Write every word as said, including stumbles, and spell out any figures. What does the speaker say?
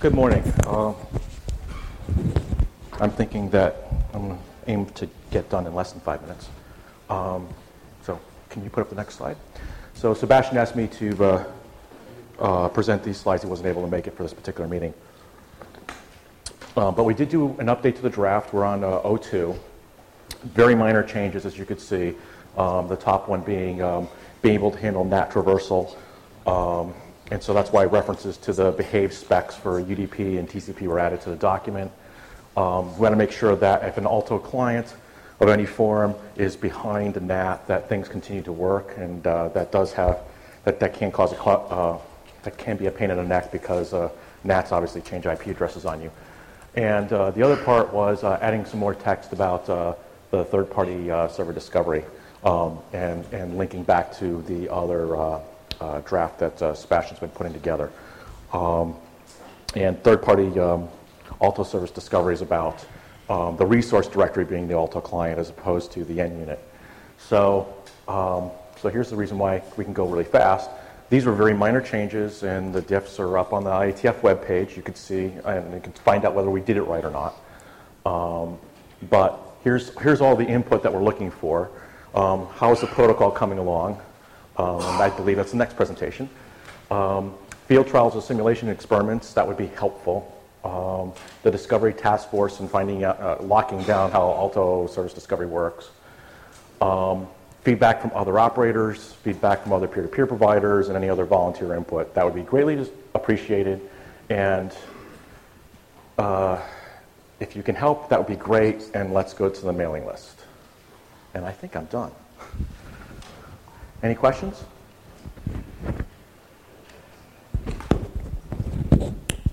Good morning. Uh, I'm thinking that I'm going to aim to get done in less than five minutes. Um, so can you put up the next slide? So Sebastian asked me to uh, uh, present these slides. He wasn't able to make it for this particular meeting. Uh, but we did do an update to the draft. We're on uh, O two. Very minor changes, as you could see. Um, the top one being um, being able to handle N A T traversal. Um, and so that's why references to the behave specs for U D P and T C P were added to the document. Um, we want to make sure that if an Alto client of any form is behind a N A T, that things continue to work, and uh, that does have that that can cause a uh, that can be a pain in the neck because uh, N A Ts obviously change I P addresses on you. And uh, the other part was uh, adding some more text about uh, the third-party uh, server discovery um, and and linking back to the other uh, uh, draft that uh, Sebastian's been putting together. Um, and third-party um, Alto service discovery is about um, the resource directory being the Alto client as opposed to the end unit. So, um, so here's the reason why we can go really fast. These were very minor changes, and the diffs are up on the I A T F webpage. You can see, and you can find out whether we did it right or not. Um, but here's here's all the input that we're looking for. Um, how is the protocol coming along? Um, I believe that's the next presentation. Um, field trials and simulation experiments, that would be helpful. Um, the discovery task force and finding out, uh, locking down how Alto service discovery works. Um, feedback from other operators, feedback from other peer-to-peer providers, and any other volunteer input. That would be greatly appreciated. And uh, if you can help, that would be great. And let's go to the mailing list. And I think I'm done. Any questions?